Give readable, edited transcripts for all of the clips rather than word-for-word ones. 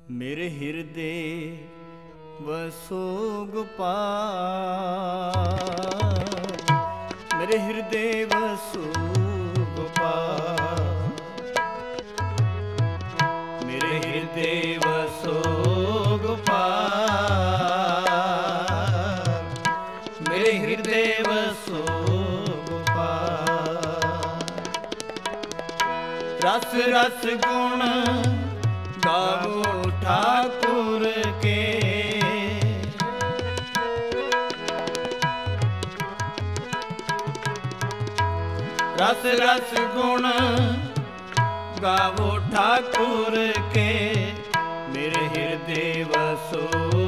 मेरे हृदय वसो गोपाल, मेरे हृदय वसो गोपाल, मेरे हृदय वसो गोपाल, मेरे हृदय वसो गोपाल। रस रस गुण गावो ठाकुर के, रस रस गुण गावो ठाकुर के, मेरे हृदय वसो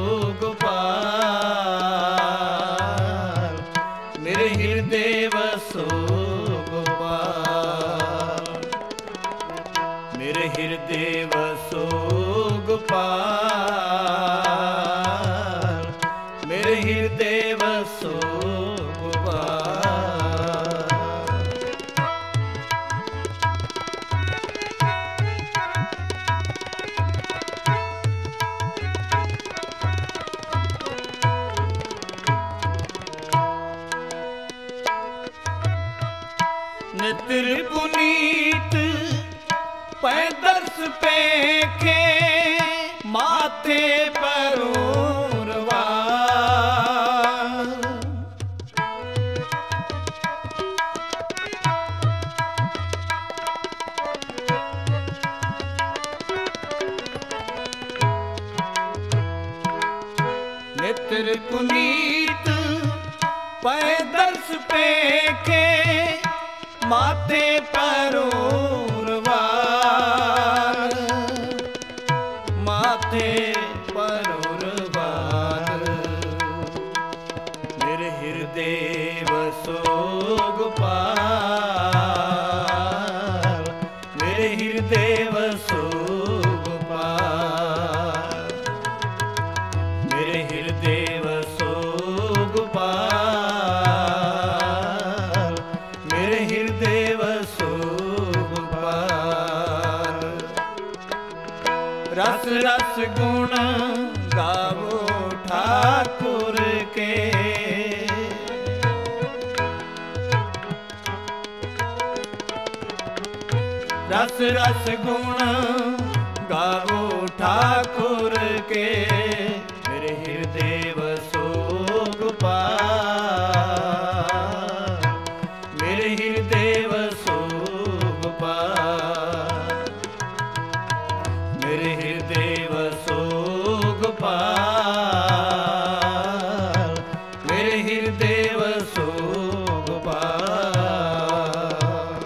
गोपाल, मेरे हृदय वसो गोपाल, मेरे हृदय वसो गोपाल, मेरे हृदय वसो गोपाल। नित्र पुनीत पैदर्श पेखे, माथे पर उर्वार, नित्र पुनीत पैदर्श पेखे, माथे पर उर्वार, माथे पर उर्वार, मेरे हृदय वसो गोपाल, मेरे हृदय वसो गोपाल, मेरे हृदय वसो गोपाल, मेरे हृदय वसो गोपाल। रस रस गुण गावो ठाकुर के, रस रस गुण गावो ठाकुर के, मेरे हृदय वसो गोपाल, मेरे हृदय वसो गोपाल, मेरे हृदय वसो गोपाल, मेरे हृदय वसो गोपाल।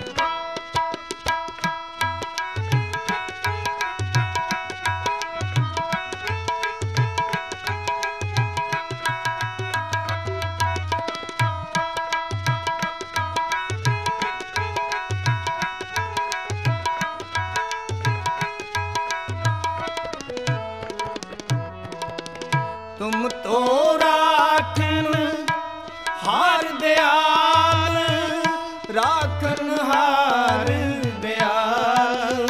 तुम तो राखन हार दयाल, राखन हार दयाल,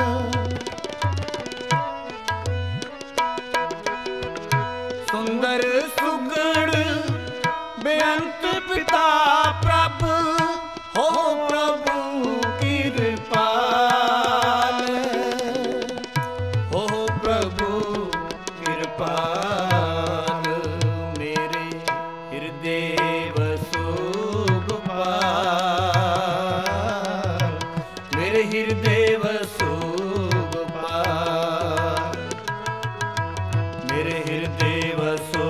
सुंदर सुगड़ बेअंत पिता प्रभु, हो प्रभु कृपाल, हो प्रभु कृपाल, मेरे हृदय वसो गोपाल, मेरे हृदय वसो गोपाल, मेरे हृदय वसो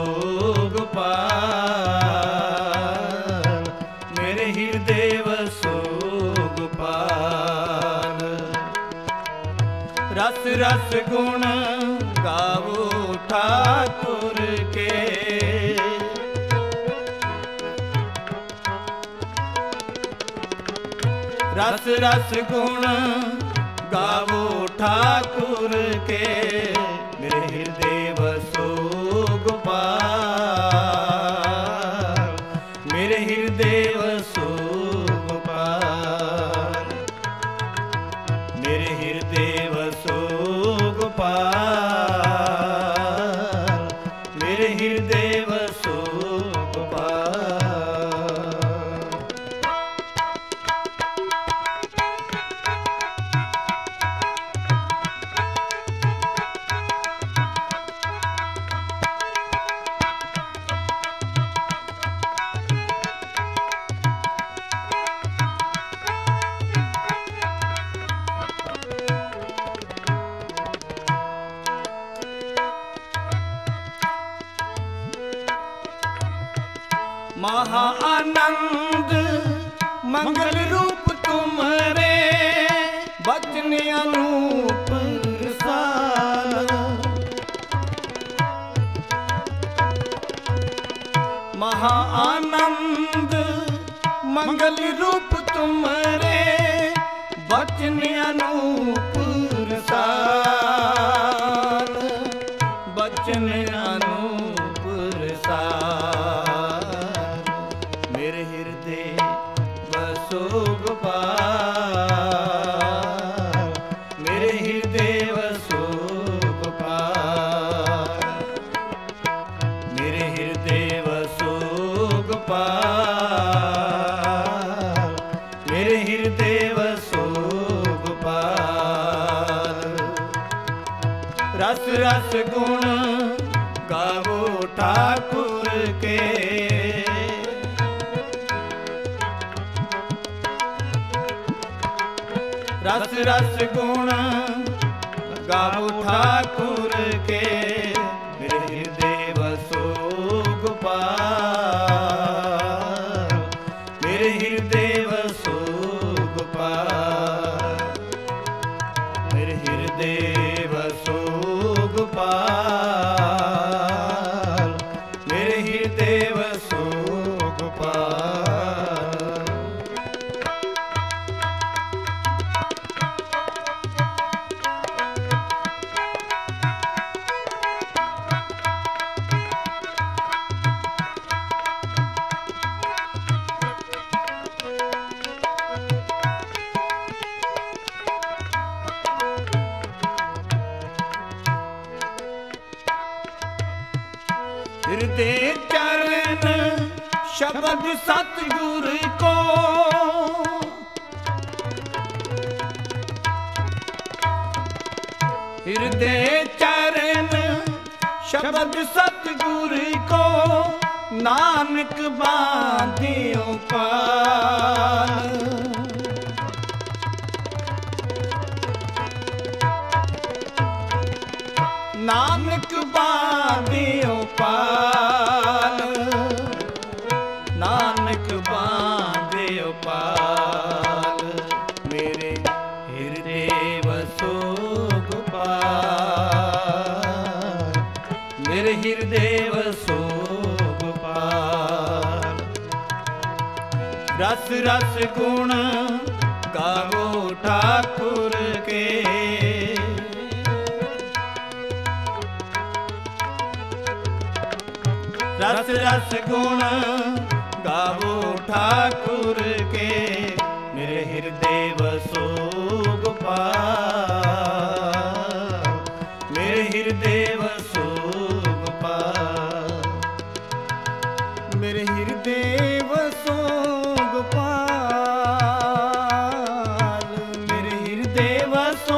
गोपाल, मेरे हृदय वसो गोपाल। रस रस गुण गावो ठाकुर के, रस रस गुण गावो ठाकुर के, मेरे हृदय वसो गोपाल, मेरे हृदय वसो गोपाल, मेरे हृदय वसो गोपाल। महा आनंद मंगल रूप तुम्हारे, बचन अनूप रसाल। महा आनंद मंगल रूप तुम्हारे, बचन अनूप रसाल। बचन अनूप रसाल। मेरे हृदय बसो गोपाल, मेरे हृदय बसो गोपाल, मेरे हृदय बसो गोपाल, मेरे हृदय बसो गोपाल। रस रस गुण गावो ठाकुर के, रस रस गुण गावो ठाकुर के। मेरे हृदय बसो गोपाल, मेरे हृदय बसो गोपाल, मेरे हृदय बसो गोपाल, मेरे हृदय बसो गोपाल। हृदय चरण शब्द सतगुर को, हृदय चरण शब्द सतगुर को, नानक बांधियो पाल। नानक बांधियो पाल, नानक बांधियो पाल। मेरे हृदय बसो गोपाल, मेरे हृदय बसो गोपाल। रस रस गुण गावो ठाकुर के, रस रस गुण गावो ठाकुर के। मेरे हृदय बसो गोपाल, मेरे हृदय बसो गोपाल, मेरे हृदय बसो गोपाल, मेरे हृदय बसो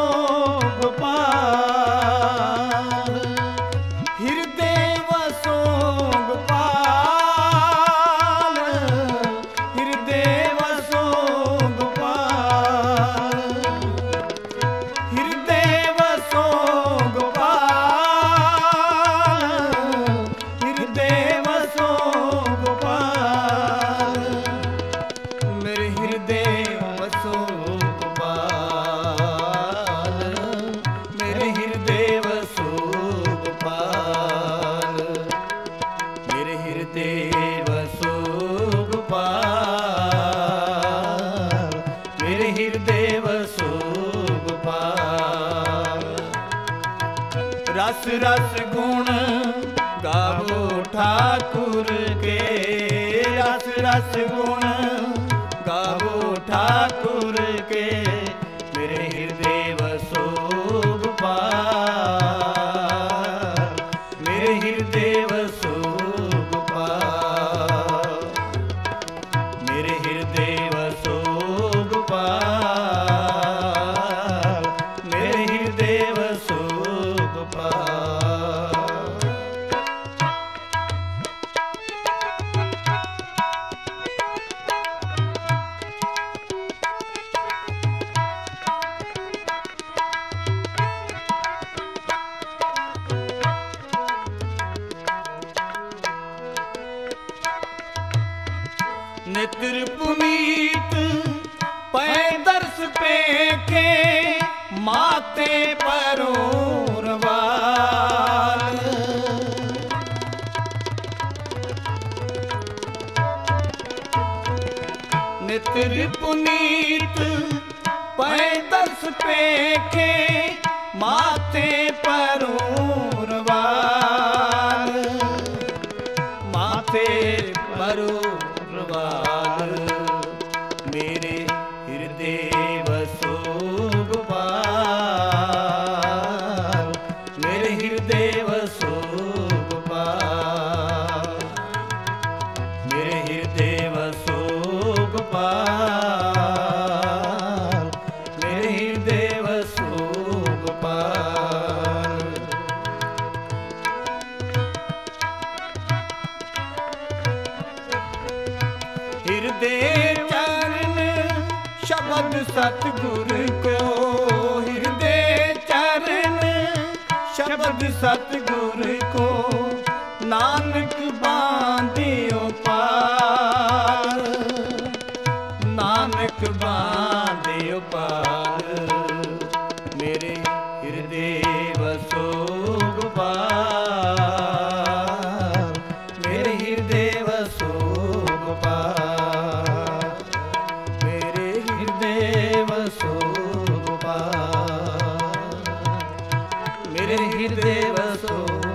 गोपाल, हृदय बसो गोपाल, हृदय बसो गोपाल, हृदय बसो गोपाल, हृदय बसो गोपाल। मेरे हृदय बसो गोपाल, मेरे हृदय बसो गोपाल, मेरे हृदय बसो गोपाल, मेरे हृदय बसो गोपाल। रस रस गुण गावो ठाकुर के, रस रस गुण गावो ठाकुर के। मेरे हृदय बसो गोपाल, मेरे हृदय बसो गोपाल, मेरे हृदय बसो गोपाल, मेरे हृदय बसो गोपाल। नेत्र पुनीत पै दर्श पेखे माते परोरवाल। नेत्र पुनीत पै दर्श पेखे माते परोरवाल। माते परोरवाल मेरे हृदय बसो गोपाल। मेरे हृदय बसो गोपाल। मेरे हृदय बसो गोपाल। मेरे हृदय बसो गोपाल। हृदय चरण शब्द सतगुर को। हृदय चरण शब्द सतगुर को नानक बांधियो पार। नानक बांधियो पार मेरे हृदय बसो गोपाल। मेरे हृदय बसो गोपाल। मेरे हृदय बसो गोपाल। मेरे हृदय बसो